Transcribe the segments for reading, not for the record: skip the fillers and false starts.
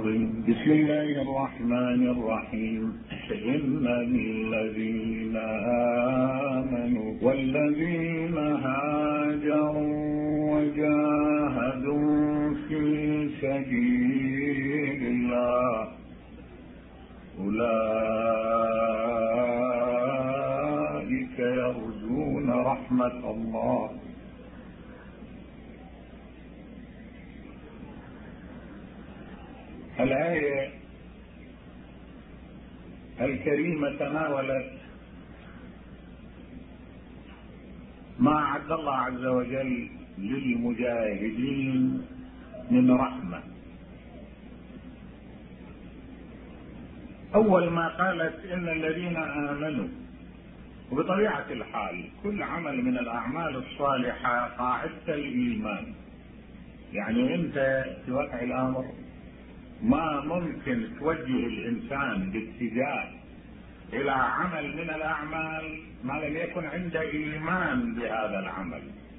العظيم. بسم الله الرحمن الرحيم. إن الذين آمنوا والذين هاجروا وجاهدوا في سبيل الله أولئك يرجون رحمة الله. الآية الكريمة تناولت ما أعد الله عز وجل للمجاهدين من رحمة. أول ما قالت إن الذين آمنوا، وبطبيعة الحال كل عمل من الأعمال الصالحة قاعدة الإيمان. يعني أنت في واقع الأمر ما ممكن توجه الإنسان باتجاه إلى عمل من الأعمال ما لم يكن عنده إيمان بهذا العمل،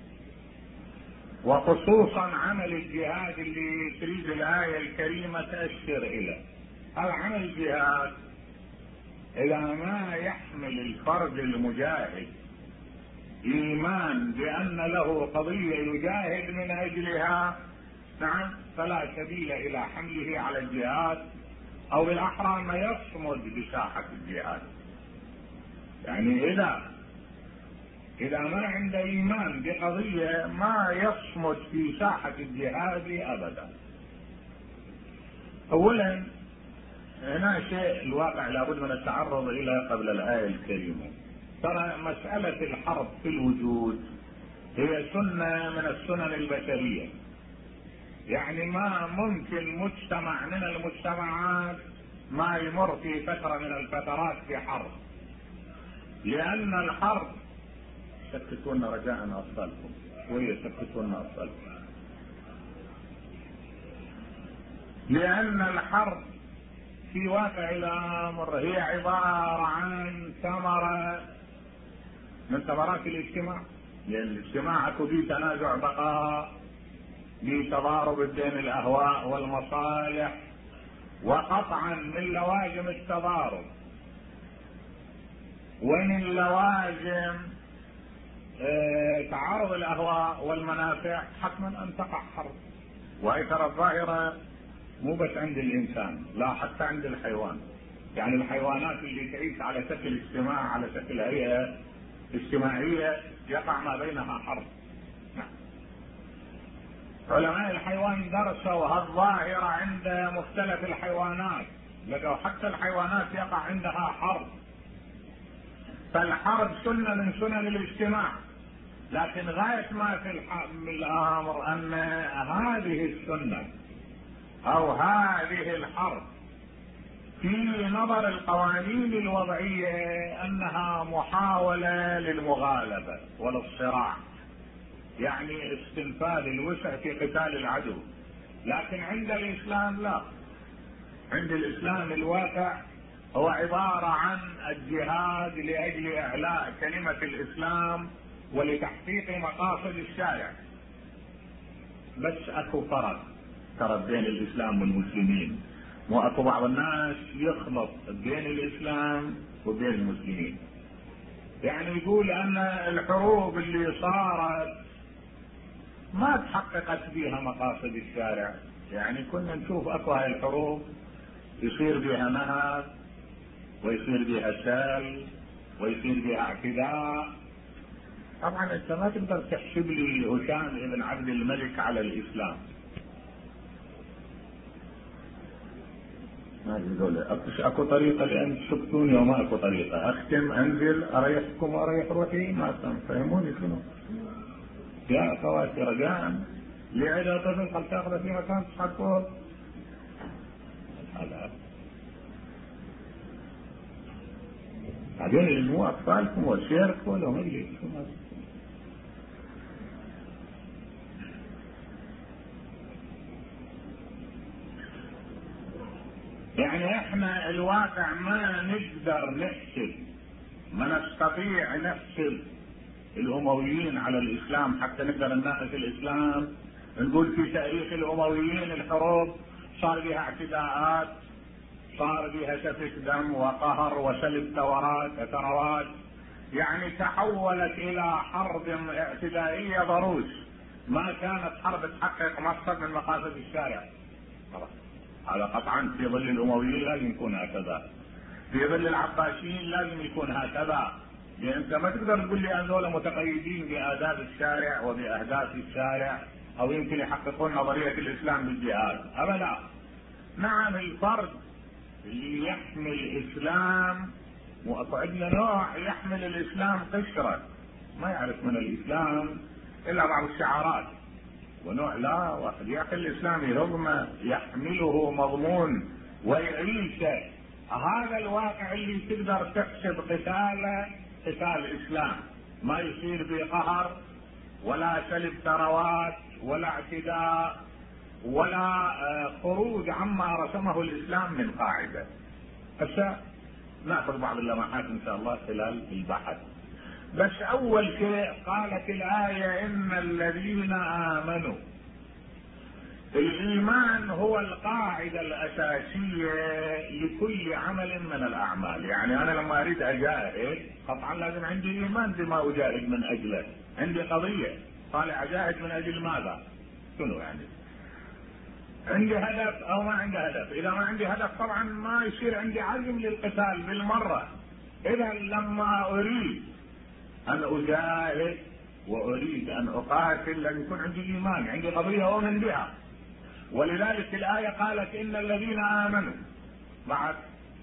وخصوصا عمل الجهاد اللي تريد الآية الكريمة تأشر إليه. هذا عمل الجهاد إذا ما يحمل الفرد المجاهد إيمان بأن له قضية يجاهد من أجلها، نعم، فلا سبيل إلى حمله على الجهاد، أو بالأحرى ما يصمد بساحة الجهاد. يعني إذا ما عنده إيمان بقضية ما يصمد في ساحة الجهاد أبدا. أولا هنا شيء الواقع لابد من التعرض إلى قبل الآية الكريمة. ترى مسألة الحرب في الوجود هي سنة من السنن البشرية. يعني ما ممكن مجتمع من المجتمعات ما يمر في فترة من الفترات في حرب، لأن الحرب سكتون رجاء أطفالكم ويسكتون أطفالكم. لأن الحرب في واقع الأمر هي عبارة عن ثمرة من ثمرات الاجتماع. لأن الاجتماع أكو فيه تنازع بقاء، بتضارب بين الأهواء والمصالح، وقطعا من لوازم التضارب ومن لوازم تعارض الأهواء والمنافع حتما أن تقع حرب. وهي ترى الظاهرة مو بس عند الإنسان، لا حتى عند الحيوان. يعني الحيوانات اللي تعيش على شكل اجتماع، على شكل هيئة اجتماعية، يقع ما بينها حرب. علماء الحيوان درسوا هالظاهرة عند مختلف الحيوانات، لقوا حتى الحيوانات يقع عندها حرب. فالحرب سنة من سنن الاجتماع، لكن غاية ما في الأمر أن هذه السنة أو هذه الحرب في نظر القوانين الوضعية أنها محاولة للمغالبة وللصراع، يعني استنفاذ الوسع في قتال العدو. لكن عند الإسلام لا، عند الإسلام الواقع هو عبارة عن الجهاد لأجل إعلاء كلمة الإسلام ولتحقيق مقاصد الشارع. بس أكو فرق بين الإسلام والمسلمين، مو أكو بعض الناس يخلط بين الإسلام وبين المسلمين. يعني يقول أن الحروب اللي صارت ما تحققت بها مقاصد الشارع. يعني كنا نشوف اكو هاي الحروب يصير بها نهب ويصير بها سال ويصير بها اعتداء. طبعا انت ما تقدر تحسب لي هشام بن عبد الملك على الاسلام. ما يقول اكو طريقه لان تسكتوني وما اكو طريقه، اختم انزل اريحكم واريح روحي. ما تفهموني شنو يا اخواتي؟ رجاء لعلة طفل قد تاخذ في مكان تحطوه. بعدين اللي مو اطفالكم وشيركم ولا هم اللي يعني احنا الواقع ما نقدر نحسب، ما نستطيع نحسب الامويين على الاسلام حتى نقدر نناقش الاسلام. نقول في تاريخ الامويين الحروب صار بها اعتداءات، صار بها سفك دم وقهر وسلب ثروات، يعني تحولت الى حرب اعتدائية ضروس، ما كانت حرب تحقق مقصد من مقاصد الشارع. هذا قطعا في ظل الامويين لازم يكون هكذا، في ظل العباسيين لازم يكون هكذا، لان انت ما تقدر تقول لي هذول متقيدين بآداب الشارع وبأهداف الشارع او يمكن يحققون نظرية الاسلام بالجهاد ابدا. نعم الفرد اللي يحمل اسلام، وعندنا نوع يحمل الاسلام قشرة ما يعرف من الاسلام الا بعض الشعارات، ونوع لا، واحد يحمل الاسلام رغم يحمله مضمون ويعيشه. هذا الواقع اللي تقدر تحسب قتاله قتال اسلام، ما يصير بقهر ولا سلب ثروات ولا اعتداء ولا خروج عما رسمه الاسلام من قاعده. هسه ناخذ بعض اللمحات ان شاء الله خلال البحث. بس اول شيء قالت الايه ان الذين امنوا. الايمان هو القاعده الاساسيه لكل عمل من الاعمال، يعني انا لما اريد اجاهد طبعا لازم عندي ايمان بما اجاهد من اجله، عندي قضيه طالع اجاهد من اجل ماذا؟ شنو يعني؟ عندي هدف او ما عندي هدف؟ اذا ما عندي هدف طبعا ما يصير عندي عزم للقتال بالمره. اذا لما اريد ان اجاهد واريد ان اقاتل لازم يكون عندي ايمان، عندي قضيه اؤمن بها. ولذلك الايه قالت ان الذين امنوا بعد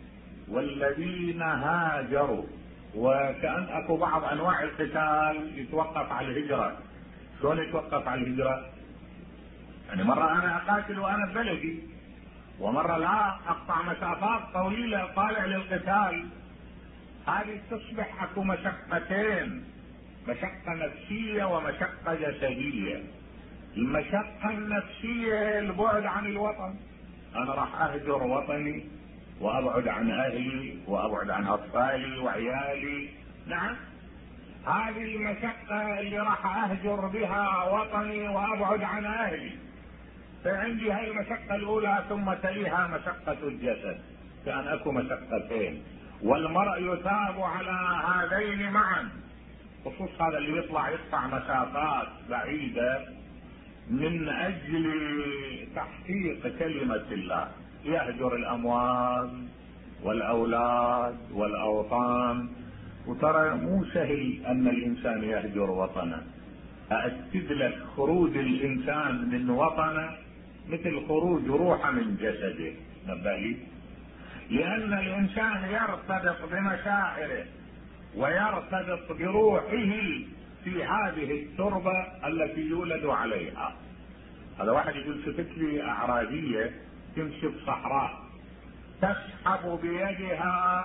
والذين هاجروا، وكأن اكو بعض انواع القتال يتوقف على الهجره. شلون يتوقف على الهجره؟ يعني مرة أنا أقاتل وأنا ببلدي، ومرة لا، أقطع مسافات طويلة طالع للقتال. هذه تصبح أكو مشقتين، مشقة نفسية ومشقة جسدية. المشقة النفسية البعد عن الوطن، أنا راح أهجر وطني وأبعد عن أهلي وأبعد عن أطفالي وعيالي. نعم، هذه المشقة اللي راح أهجر بها وطني وأبعد عن أهلي. فعندي هاي المشقة الأولى ثم تليها مشقة الجسد، كان أكو مشقتين، والمرء يثاب على هذين معا. خصوص هذا اللي يطلع يقطع مسافات بعيدة من أجل تحقيق كلمة الله، يهجر الأموال والأولاد والأوطان. وترى مو سهل أن الإنسان يهجر وطنه. أأكد لك خروج الإنسان من وطنه مثل خروج روحه من جسده، نبهي، لأن الإنسان يرتبط بمشاعره ويرتبط بروحه في هذه التربة التي يولد عليها. هذا واحد يقول شفت لي أعرابية تمشي بصحراء تسحب بيدها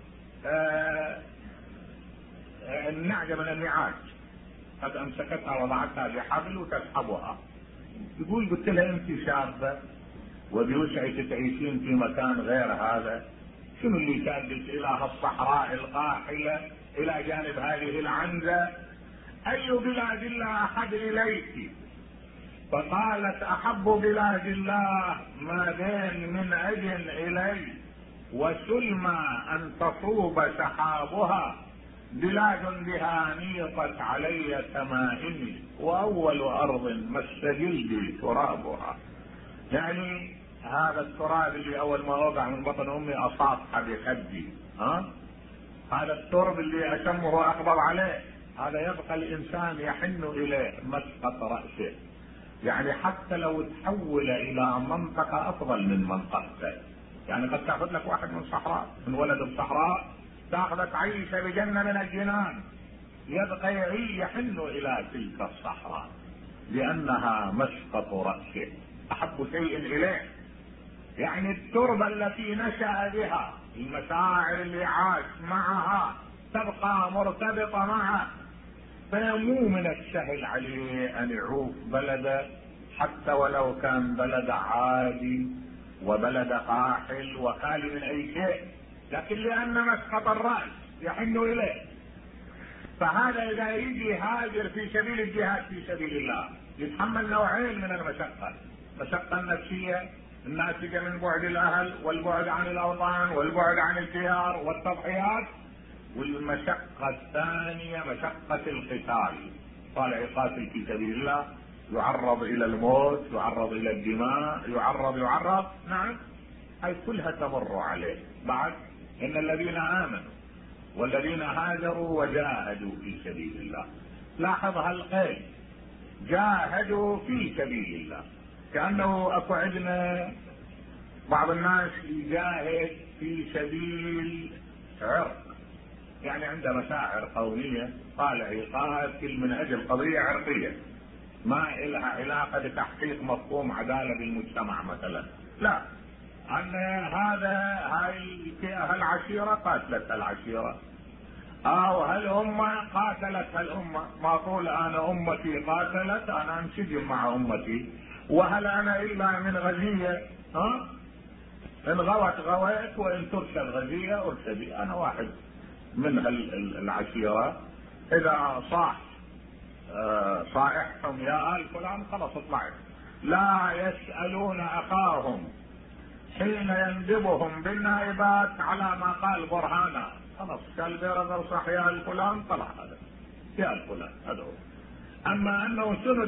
النعجة من النعاج، قد أمسكتها وضعتها بحبل وتسحبها. يقول قلت لها انت شابة وبوسعك تعيشين في مكان غير هذا، شنو اللي شادك الى الصحراء القاحلة الى جانب هذه العنزة؟ اي بلاد الله احب اليك؟ فقالت احب بلاد الله ما بين من اجل الي وسلمى ان تصوب سحابها، بلاد بها نيطت علي تمائمي واول ارض مس جلدي ترابها. يعني هذا التراب اللي اول ما وقع من بطن امي اصافح بخدي، هذا التراب اللي اشمه واقبض عليه، هذا يبقى الانسان يحن اليه مسقط راسه. يعني حتى لو تحول الى منطقه افضل من منطقته، يعني قد تاخذ لك واحد من صحراء، من ولد الصحراء تاخذك عيشه بجنه من الجنان، يبقى يحن الى تلك الصحراء لانها مسقط راسه، احب شيء اليه. يعني التربه التي نشا بها، المشاعر اللي عاش معها تبقى مرتبطه معه. فمو من السهل عليه ان يعوف بلده حتى ولو كان بلد عادي وبلد قاحل وخالي من اي شيء، لكن لان مسقط الراس يحن اليه. فهذا اذا يجي يهاجر في سبيل الجهاد في سبيل الله يتحمل نوعين من المشقه، المشقه النفسيه الناتجة من بعد الأهل والبعد عن الأوطان والبعد عن الديار والتضحيات، والمشقة الثانية مشقة القتال. طالع يقاتل في سبيل الله، يعرض إلى الموت، يعرض إلى الدماء، يعرض. نعم، هاي كلها تمر عليه. بعد إن الذين آمنوا والذين هاجروا وجاهدوا في سبيل الله. لاحظ هالقيد، جاهدوا في سبيل الله، كأنه أكو عندنا بعض الناس يجاهد في سبيل عرق، يعني عنده مشاعر قومية، طالع يقاتل من أجل قضية عرقية ما لها علاقة بتحقيق مفهوم عدالة بالمجتمع مثلا. لا، أن هاي الفئة العشيرة قاتلت العشيرة، أو هالأمة قاتلت هالأمة، ما أقول أنا أمتي قاتلت أنا انسجم مع أمتي، وهل أنا إلا من غزية؟ إن غوت غويت، وإن ترشد غزية أرشدي، أنا واحد من العشيرة. إذا صائحهم يا آل فلان خلاص اطلعت. لا يسألون أخاهم حين يندبهم بالنائبات على ما قال برهانا، خلاص قال بيرغل صح يا آل فلان، طلع هذا يا آل فلان هذا هو. أما أنه شنو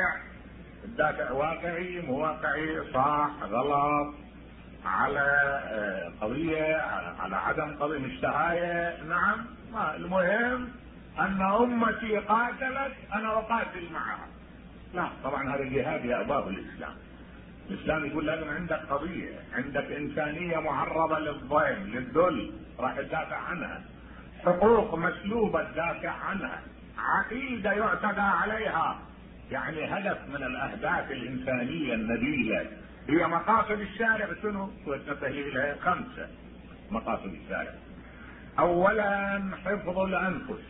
الدافع واقعي مو واقعي، صح غلط، على قضية، على عدم قضية، مشتهاية، نعم، المهم أن أمتي قاتلت أنا أقاتل معها. لا طبعا هذا جهاد يا أباب الإسلام. الإسلام يقول لازم عندك قضية، عندك إنسانية معرضة للظلم للذل، راح تدافع عنها، حقوق مسلوبة تدافع عنها، عقيدة يعتدى عليها. يعني هدف من الأهداف الإنسانية النبيلة هي مقاصد الشارع. شنو؟ وتسهيلها 5 مقاصد الشارع. أولا حفظ الأنفس،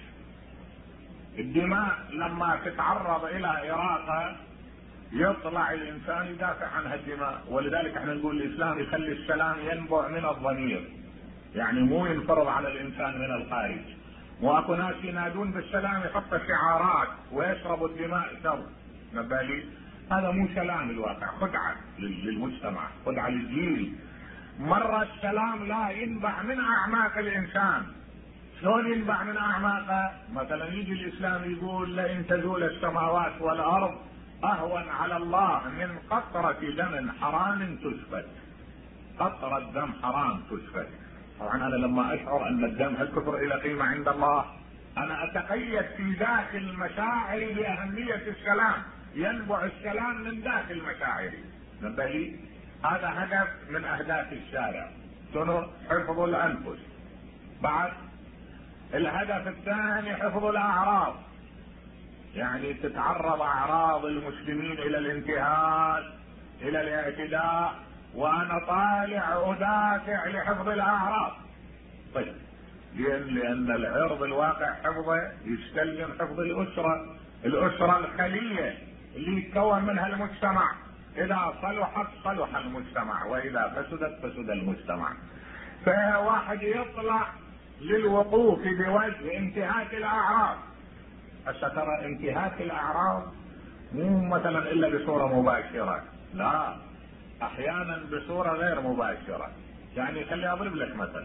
الدماء لما تتعرض إلى إراقة يطلع الإنسان يدافع عنها الدماء، ولذلك احنا نقول الإسلام يخلي السلام ينبع من الضمير، يعني مو ينفرض على الإنسان من الخارج. واكو ناس ينادون بالسلام يحط شعارات ويشربوا الدماء شرب، نبالي هذا مو سلام الواقع، خدعة للمجتمع، خدعة للجيل. مرة السلام لا ينبع من أعماق الإنسان. شلون ينبع من أعماقه؟ مثلا يجي الإسلام يقول لئن تزول السماوات والأرض أهون على الله من قطرة دم حرام تسفك. قطرة دم حرام تسفك. طبعا أنا لما أشعر أن الدم هالكثر إلى قيمة عند الله، أنا أتقيد في داخل مشاعري بأهمية السلام، ينبع السلام من داخل مشاعري. نبهي هذا هدف من أهداف الشارع. شنو؟ حفظ الأنفس. بعد الهدف الثاني حفظ الأعراض، يعني تتعرض أعراض المسلمين إلى الانتهاك إلى الاعتداء، وأنا طالع أدافع لحفظ الأعراض. طيب لأن العرض الواقع حفظه يستلزم حفظ الأسرة الخلية اللي يتكون منها المجتمع. إذا صلحت صلح المجتمع، وإذا فسدت فسد المجتمع. فواحد يطلع للوقوف بوجه انتهاك الأعراض. ترى انتهاك الأعراض مو مثلا إلا بصورة مباشرة، لا، أحيانا بصورة غير مباشرة. يعني خلي أضرب لك مثلا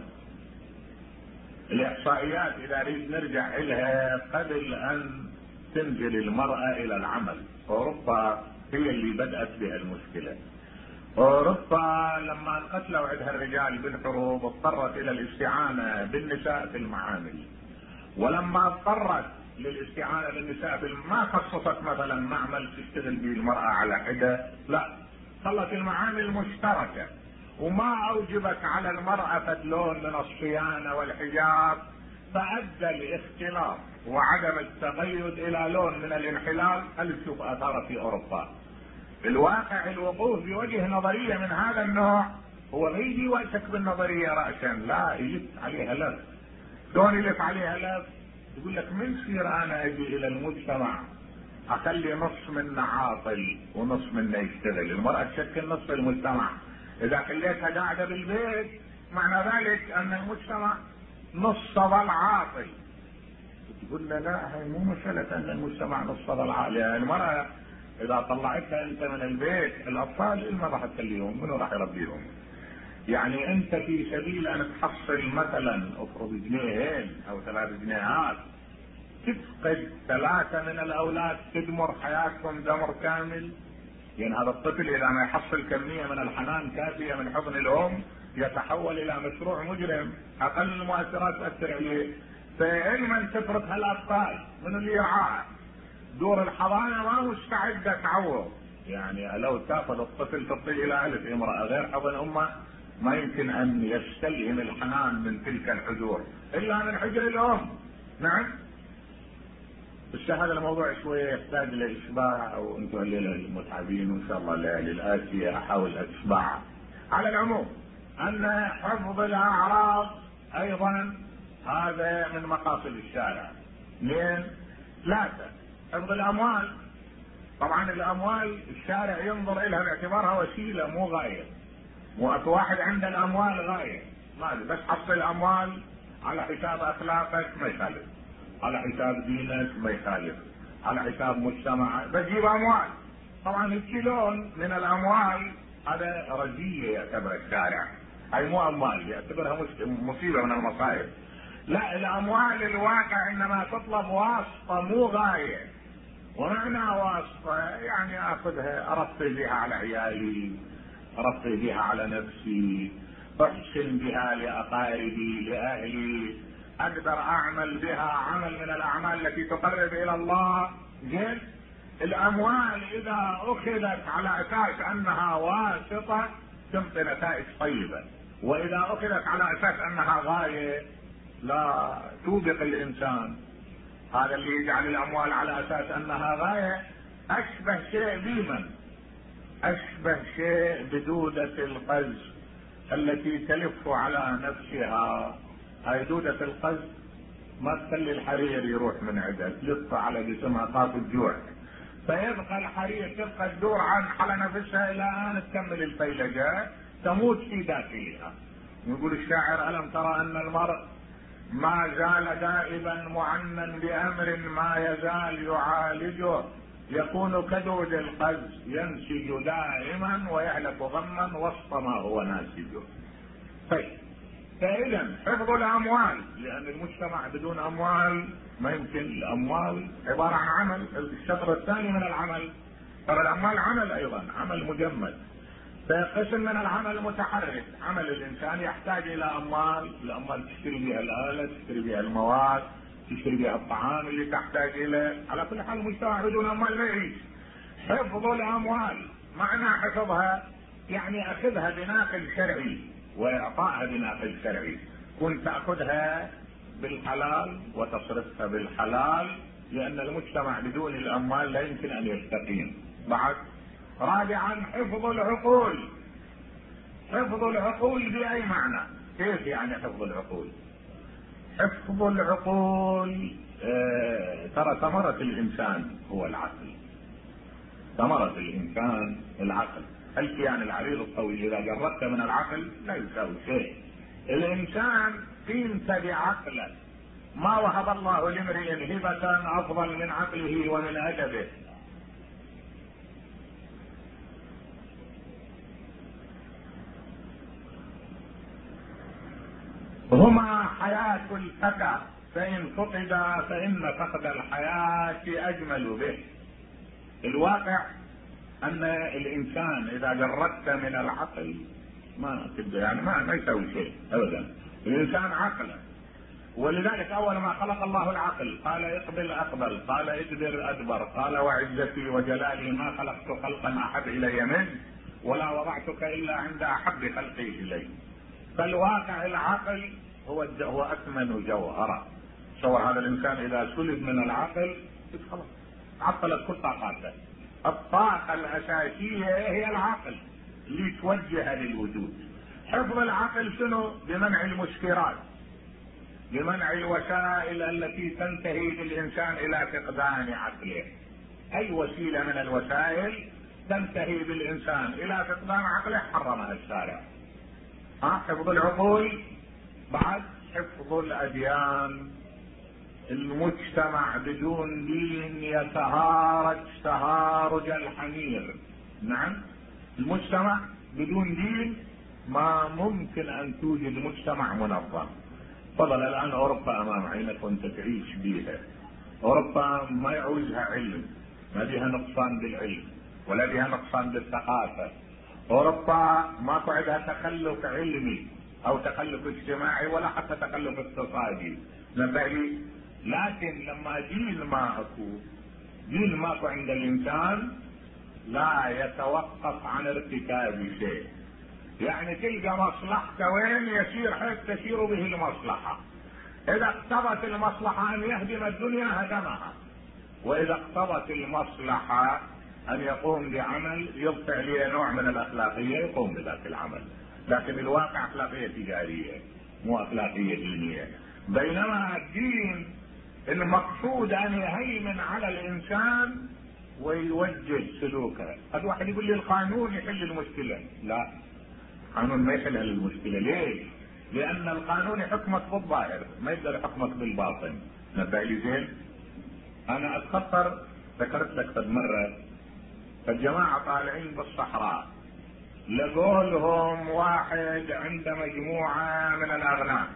الإحصائيات إذا نريد نرجع إليها قبل أن تنزل المرأة إلى العمل. أوروبا هي اللي بدأت بها المشكلة. أوروبا لما انقتلوا عندها الرجال بالحروب اضطرت إلى الاستعانة بالنساء في المعامل، ولما اضطرت للاستعانة بالنساء ما خصصت مثلا معمل تشتغل به المرأة على حدة، لا، خلت المعامل مشتركة، وما أوجبت على المرأة فدلون من الصيانة والحجاب، فأدى الاختلاط وعدم التقيد إلى لون من الانحلال. هل تشوف آثاره في أوروبا؟ الواقع الوقوف بوجه نظرية من هذا النوع هو ما يجي وقتك بالنظرية رأسا، لا، يلف عليها لف. شلون يلف عليها لف؟ يقول لك من يصير أنا أجي إلى المجتمع أخلي نص منا عاطل ونص منا يشتغل. المرأة تشكل نصف المجتمع، إذا خليتها قاعدة بالبيت معنى ذلك أن المجتمع نص ظل عاطل. تقول لا، هي مو مسألة أن المجتمع نص ظل عاطل، يعني المرأة اذا طلعتها انت من البيت الاطفال ما راح تخليهم، منو راح يربيهم؟ يعني انت في سبيل ان تحصل مثلا افرض جنيهين او 3 جنيهات تفقد 3 من الاولاد، تدمر حياتهم دمر كامل. يعني هذا الطفل اذا ما يحصل كمية من الحنان كافية من حضن الام يتحول الى مشروع مجرم، اقل المؤثرات تأثر عليه. فعلما تترك هالاطفال من اللي يرعاها، دور الحضانة ما مستعدة تعوض. يعني لو تاخذ الطفل تعطيه الى الف امرأة غير حضن امه ما يمكن ان يستلهم الحنان من تلك الحجور الا من حجر الام. نعم. بس هذا الموضوع شوية يحتاج لإشباع، او انتم الليلة المتعبين وان شاء الله الليالي الآتية احاول اشبع. على العموم ان حفظ الاعراض ايضا هذا من مقاصد الشارع. 2 3 حفظ الاموال. طبعا الاموال الشارع ينظر الها باعتبارها وسيلة مو غاية. مو اكو واحد عنده الاموال غاية، ما بس حصل اموال على حساب اخلاقك ما يخالف، على حساب دينك ما يخالف، على حساب مجتمعك بجيب اموال. طبعا الكيلون من الاموال هذا رزية يعتبر الشارع، هاي مو اموال يعتبرها مصيبة من المصائب. لا، الاموال الواقع انما تطلب واسطة مو غاية. ومعنى واسطة يعني اخذها ارفه بها على عيالي، ارفه بها على نفسي، احسن بها لاقاربي لاهلي، اقدر اعمل بها عمل من الاعمال التي تقرب الى الله. زين. الاموال اذا اخذت على اساس انها واسطة تنطي نتائج طيبة، واذا اخذت على اساس انها غاية لا توبق الانسان. هذا اللي يجعل الاموال على اساس انها غاية اشبه شيء بمن؟ اشبه شيء بدودة القز التي تلف على نفسها. هاي دودة القز ما تخلي الحرير يروح من عندها، تلف على جسمها طاف الجوع، فيبقى الحرير تبقى تدور على نفسها الى ان تكمل الفيلجة تموت في داخلها. يقول الشاعر: الم ترى ان المرء ما زال دائبا معنى بامر ما يزال يعالجه، يكون كدود القز ينسج دائما ويهلك غما وسط ما هو ناسجه. طيب، فإذا حفظ الاموال، لان المجتمع بدون اموال ما يمكن. الاموال عبارة عن عمل، الشطر الثاني من العمل. ترى الاموال عمل ايضا، عمل مجمد. فقسم من العمل متحرك، عمل الانسان يحتاج الى اموال، الاموال تشتري بها الاله، تشتري بها المواد، تشتري بها الطعام اللي تحتاج اليه. على كل حال المجتمع بدون اموال ما يعيش. حفظ الاموال معنى حفظها يعني اخذها بناقل شرعي واعطائها بناقل شرعي. كنت تاخذها بالحلال وتصرفها بالحلال، لان المجتمع بدون الاموال لا يمكن ان يستقيم. بعد 4 حفظ العقول. حفظ العقول بأي معنى؟ كيف يعني حفظ العقول؟ حفظ العقول ترى ثمرة الإنسان هو العقل. ثمرة الإنسان العقل. الكيان العريض الطويل إذا جردت من العقل لا يساوي شيء. الإنسان قيمت بعقله. ما وهب الله لامرئ هبة أفضل من عقله ومن أدبه. هما حياة الفتى، فإن فقدا فإن فقد الحياة أجمل به. الواقع أن الإنسان إذا جردت من العقل ما تبدأ يعني ما يسوي شيء أبدا. الإنسان عقله، ولذلك أول ما خلق الله العقل قال اقبل أقبل، قال ادبر أدبر، قال وعزتي وجلالي ما خلقت خلقا أحب إلي منه ولا وضعتك إلا عند أحب خلقي إلي. فالواقع العقل هو أثمن جوهرة. تصور هذا الإنسان إذا سلب من العقل خلاص عطلت كل طاقاته. الطاقة الأساسية هي العقل اللي توجه للوجود. حفظ العقل شنو؟ بمنع المسكرات، بمنع الوسائل التي تنتهي بالإنسان إلى فقدان عقله. أي وسيلة من الوسائل تنتهي بالإنسان إلى فقدان عقله حرمها الشارع. حفظ العقول. بعد حفظ الأديان. المجتمع بدون دين يتهارج تهارج الحمير. نعم، المجتمع بدون دين ما ممكن ان توجد مجتمع منظم. فضل الان اوروبا امام عينك وانت تعيش بيها. اوروبا ما يعوزها علم، ما بها نقصان بالعلم ولا بها نقصان بالثقافة. اوروبا ما عندها تخلف علمي او تخلف اجتماعي ولا حتى تخلف اقتصادي، لكن لما دين ماكو عند الانسان لا يتوقف عن ارتكاب شيء. يعني تلقى مصلحته وين يسير حيث تسير به المصلحة. اذا اقتضت المصلحة ان يهدم الدنيا هدمها، واذا اقتضت المصلحة ان يقوم بعمل يرفع لي نوع من الاخلاقية يقوم بذاك العمل. لكن الواقع اخلاقية تجارية مو اخلاقية دينية. بينما الدين المقصود ان يهيمن على الانسان ويوجه سلوكه. هذا واحد يقول لي القانون يحل المشكلة. لا، القانون ما يحل المشكلة. ليه؟ لان القانون يحكمك بالظاهر ما يقدر يحكمك بالباطن. نبه لي زين. انا اتخطر ذكرت لك قد مرة الجماعة طالعين بالصحراء، لقوا لهم واحد عنده مجموعة من الاغنام،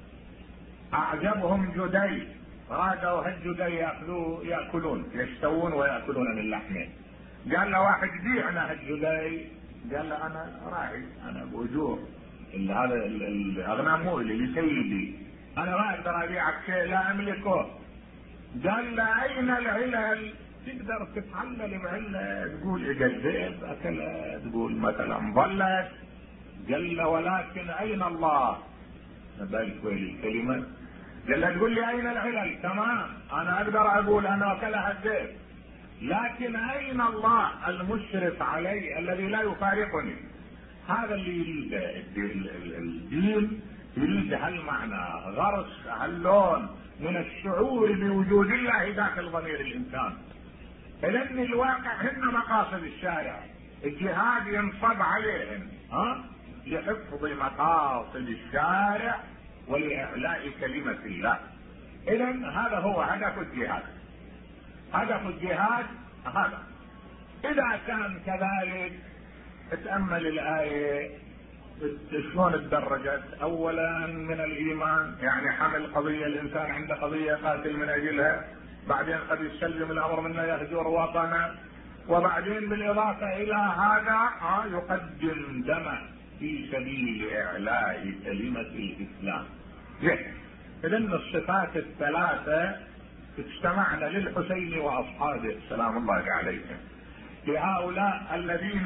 اعجبهم جدي، رادوا هالجدي ياكلون يشتوون وياكلون من لحمه. قال له واحد بيعنا هالجدي، قال له انا راعي، انا باجور، هذا الاغنام مو لسيدي، انا ما اقدر ابيعك شيء لا املكه. قال له اين العلل؟ تقدر تتعلل بعلة تقول اجا الذئب اكلها، تقول مثلا ظلت. قال له ولكن اين الله؟ بالك ويلي الكلمة. قال له تقول لي اين العلل؟ تمام، انا اقدر اقول انا اكلها الذئب، لكن اين الله المشرف علي الذي لا يفارقني؟ هذا اللي يريده الدين، يريد هالمعنى، غرس هاللون من الشعور بوجود الله داخل ضمير الانسان. لان الواقع هن مقاصد الشارع، الجهاد ينصب عليهم لحفظ مقاصد الشارع ولاعلاء كلمة الله. اذا هذا هو هدف الجهاد. هدف الجهاد هذا. اذا كان كذلك اتأمل الآية شلون تدرجت. اولا من الايمان، يعني حمل قضية، الانسان عنده قضية قاتل من اجلها، بعدين قد يسلم الامر منه يهجر وطنه، وبعدين بالاضافة الى هذا يقدم دمه في سبيل اعلاء كلمة الاسلام. اذا الصفات الثلاثة اجتمعنا للحسين واصحابه سلام الله عليهم، لهؤلاء الذين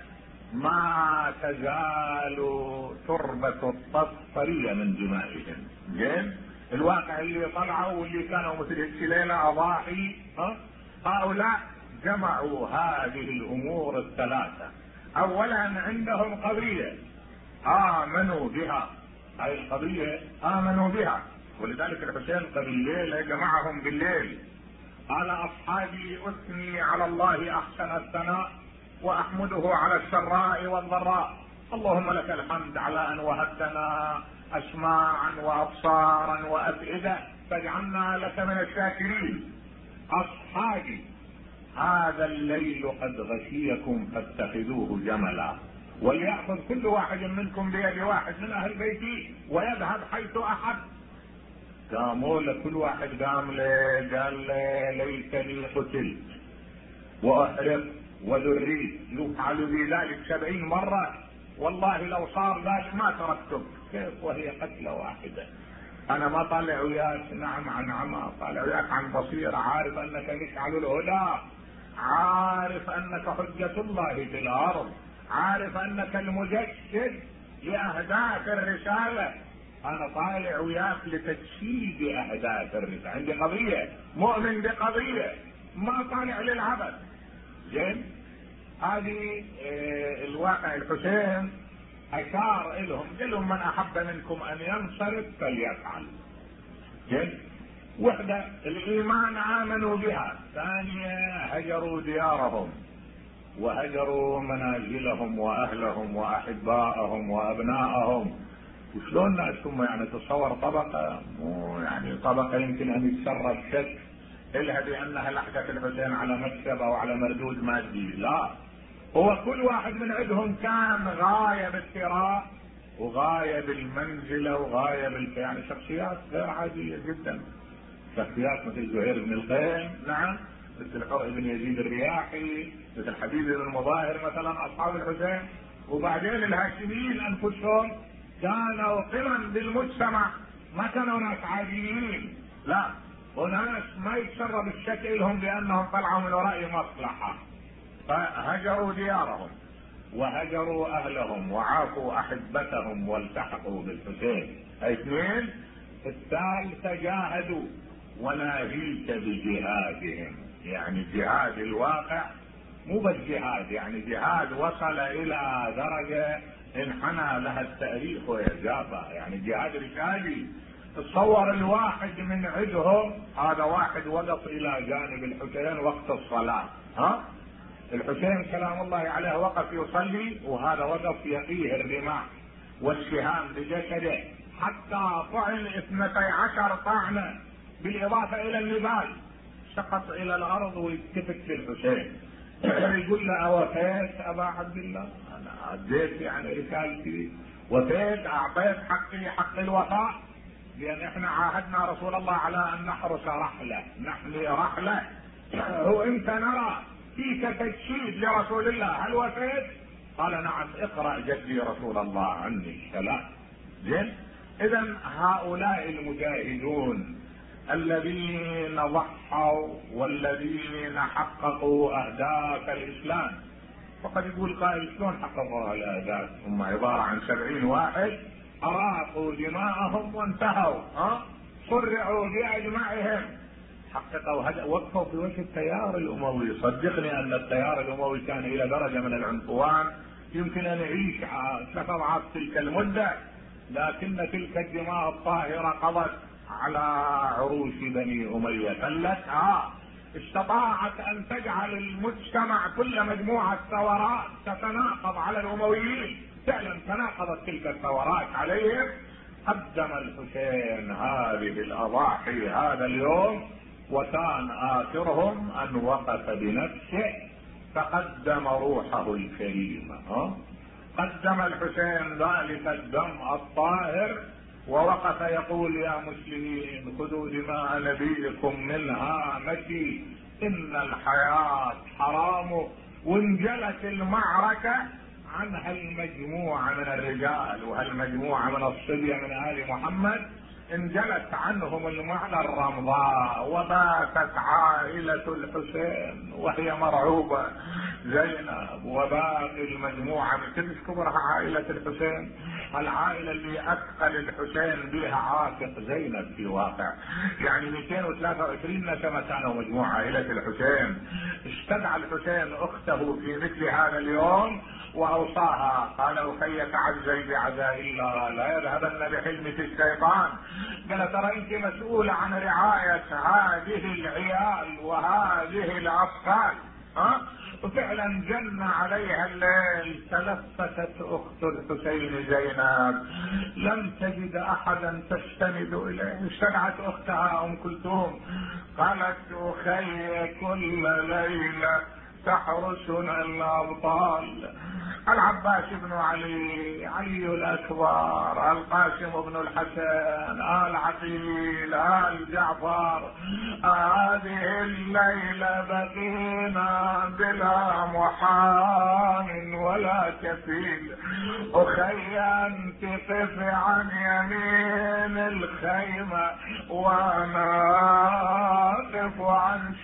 ما تزال تربة الطف طرية من دمائهم. زين، الواقع اللي طلعوا واللي كانوا مثل السليلة اضاحي، هؤلاء جمعوا هذه الامور الثلاثة. اولا عندهم قضية امنوا بها، هذه القضية امنوا بها، ولذلك الحسين قبل الليل جمعهم بالليل قال اصحابي اثني على الله احسن الثناء واحمده على السراء والضراء، اللهم لك الحمد على ان وهبتنا اسماعا وابصارا وافئده فاجعلنا لك من الشاكرين. اصحابي هذا الليل قد غشيكم فاتخذوه جملا، وليأخذ كل واحد منكم بيد واحد من اهل بيتي ويذهب حيث احب. قاموا لكل واحد قام له قال له ليتني قتلت واحرق وذريت، يفعل بي ذلك 70 مرة، والله لو صار ذلك ما تركتك. كيف وهي قتلة واحدة؟ انا ما طالع وياك نعم عن عمى، طالع وياك عن بصيرة، عارف انك مشعل الهدى، عارف انك حجة الله في الارض، عارف انك المجسد لاهداف الرسالة. انا طالع وياك لتجسيد اهداف الرسالة، عندي قضية، مؤمن بقضية، ما طالع للعبث. زين، هذه الواقع. الحسين اشار لهم قال لهم من احب منكم ان ينصرف فليفعل. زين، وحدة الايمان امنوا بها. ثانية هجروا ديارهم وهجروا منازلهم واهلهم واحبائهم وابنائهم وشلون ثم يعني تصور طبقة، مو يعني طبقة يمكن ان يتسرب شك إلها بأنها لحقت الحسين على مكسب أو على مردود مادي، لا، هو كل واحد من عندهم كان غاية بالثراء وغاية بالمنزلة وغاية يعني شخصيات غير عادية جدا، شخصيات مثل زهير بن الخيم، نعم، مثل حرء بن يزيد الرياحي، مثل حبيب بن المظاهر مثلا أصحاب الحسين. وبعدين الهاشميين أنفسهم كانوا قمم بالمجتمع، ما كانوا ناس عاديين، لا، وناس ما يتسرب الشك لهم بأنهم طلعوا من وراء مصلحة، فهجروا ديارهم وهجروا أهلهم وعافوا أحبتهم والتحقوا بالحسين. اثنين. الثالثة جاهدوا وناهيك بجهادهم، يعني جهاد الواقع، مو بس جهاد، يعني جهاد وصل إلى درجة انحنى لها التاريخ وإعجابها، يعني جهاد رسالي. تصور الواحد من عندهم، هذا واحد وقف إلى جانب الحسين وقت الصلاة، الحسين سلام الله عليه وقف يصلي، وهذا وقف يقيه الرماح والسهام بجسده حتى طعن 12 طعنة، بالإضافة إلى النبال، سقط إلى الأرض ويلتفت للحسين يقول له: أوفيت أبا عبد الله؟ أنا أديت يعني رسالتي، وفيت، أعطيت حقي حق الوفاء، لأن إحنا عاهدنا رسول الله على أن نحرس رحلة، نحمي رحلة، وإنت نرى فيك تجسيد لرسول الله، هل وفيت؟ قال: نعم، اقرأ جدي رسول الله عني السلام. زين، إذن هؤلاء المجاهدون الذين ضحوا والذين حققوا أهداف الإسلام، وقد يقول قائل: شلون حققوا الأهداف؟ هم عبارة عن 70 واحد أراقوا دماءهم وانتهوا، صرعوا بأجمعهم، حققوا وقفوا في وجه التيار الأموي. صدقني أن التيار الأموي كان إلى درجة من العنفوان يمكن أن يعيش 3 أضعاف تلك المدة، لكن تلك الدماء الطاهرة قضت على عروش بني أمية، خلت استطاعت أن تجعل المجتمع كل مجموعة ثورات تتناقض على الأمويين، فعلا تناقضت تلك الثورات عليهم. قدم الحسين هذه الأضاحي هذا اليوم، وكان آخرهم أن وقف بنفسه فقدم روحه الكريمة. قدم الحسين ذلك الدم الطاهر، ووقف يقول: يا مسلمين، خذوا دماء نبيكم من هامتي، إن الحياة حرام. وانجلت المعركة عن هالمجموعة من الرجال وهالمجموعة من الصبية من آل محمد، انجلت عنهم المعنى الرمضاء، وباتت عائلة الحسين وهي مرعوبة، زينب وباقي المجموعة من تذكرها عائلة الحسين، العائلة اللي أثقل الحسين بها عاتق زينب في واقع، يعني 223 نسمة كانوا مجموعة عائلة الحسين. استدعى الحسين أخته في مثل هذا اليوم وأوصاها، قال: أخي تعزي بعزاء الله، لا يذهبن بحلمك الشيطان. قال: ترى أنت مسؤولة عن رعاية هذه العيال وهذه الأطفال. وفعلا جن عليها الليل، تلفتت أخت الحسين زينب، لم تجد أحدا تستند إليه، استدعت أختها أم كلثوم، قالت: أخي كل ليلة تحرسنا الأبطال، العباس بن علي، علي الأكبر، القاسم بن الحسن، آل عقيل، آل جعفر، هذه الليلة بقينا بلا محام ولا كفيل. أخي أنت قف عن يمين الخيمة وأنا أقف عن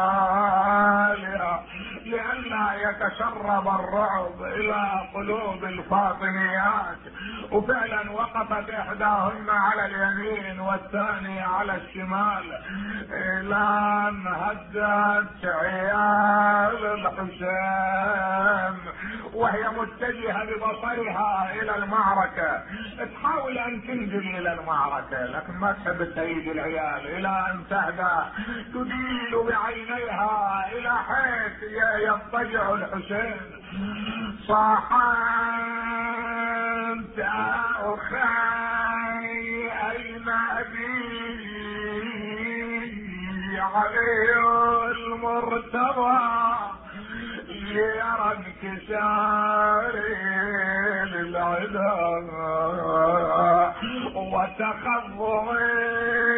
شمالها، لئلا يتسرب الرعب إلى قلوب الفاطميات. وفعلا وقفت إحداهن على اليمين والثانية على الشمال، إلى أن هدت عيال الحسين وهي متجهة ببصرها إلى المعركة، تحاول أن تنزل إلى المعركة لكن ما تحب تهيج العيال، إلى أن تهدى تديل بعينيها إلى حيث يضطجع الحسين. صاحت أخي علي المرتضى يرى انكساري للعدا وتخضعي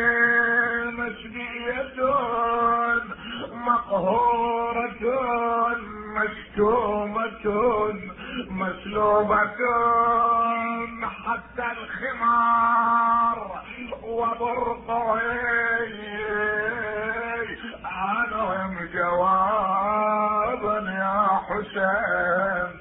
مسجية مقهورة مشتومة مسلوبة حتى الخمار وبرقعي عنهم جوابا يا حسين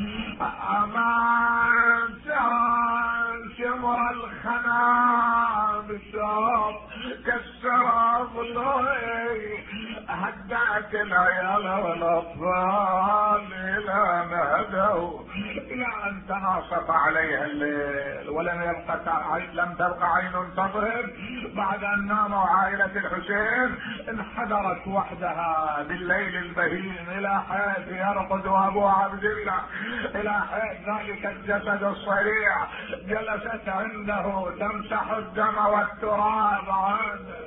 امان شمر الخنا بالشوط كسر اضلعي هدأت العيال والاطفال الى نهدوا الى ان تناصف عليها الليل لم تبقى عين تضرب بعد ان ناموا عائلة الحسين. انحدرت وحدها بالليل البهيم الى حيث يرقد ابو عبد الله الى حيث ذلك الجسد الصريع. جلست عنده تمسح الدم والتراب عنه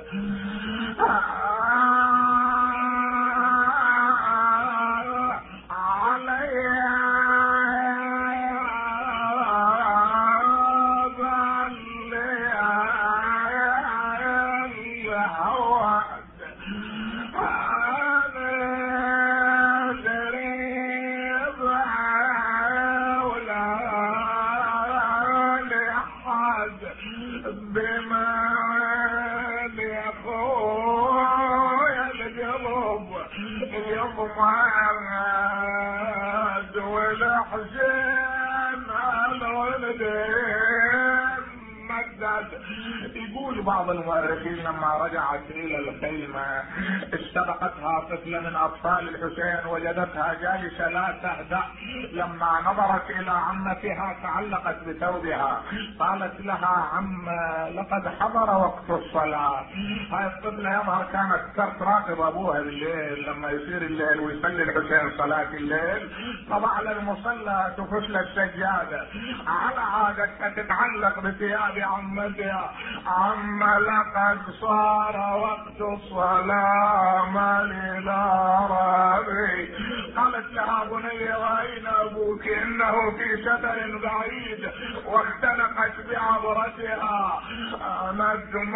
يقول بعض المؤرخين لما رجعت الى الخيمة استبقتها طفلة من اطفال الحسين وجدتها جالسة لا تهدأ. لما نظرت الى عمتها تعلقت بثوبها قالت لها عم لقد حضر وقت الصلاة. هاي الطفلة يظهر كانت تراقب ابوها بالليل لما يصير الليل ويصلي الحسين صلاة الليل طبعا على المصلى تفش السجادة على عادتها تتعلق بثياب عمتها. عم لقد صار وقت الصلاة مالي لا ربي. قالت لها بني واين ابوك انه في سفر بعيد واختلقت بعبرتها. انا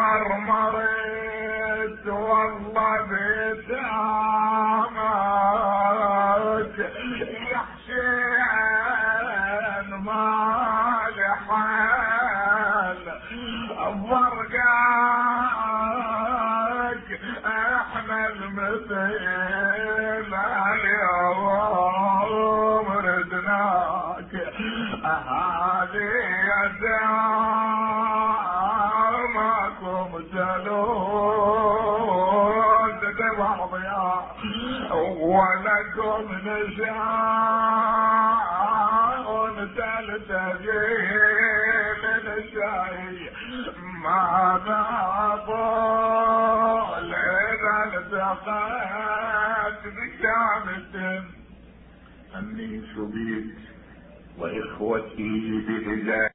اتمرمرت والله بتعمك يا حسين مالي حال ضرقاك احنا المثل اليوم ردناك. هذه دعمكم سلود بعضيا ولكم نساء تلتجيل الشاي ماذا طول إذا التقيت بشامة أني سبيت وإخوتي بهجاء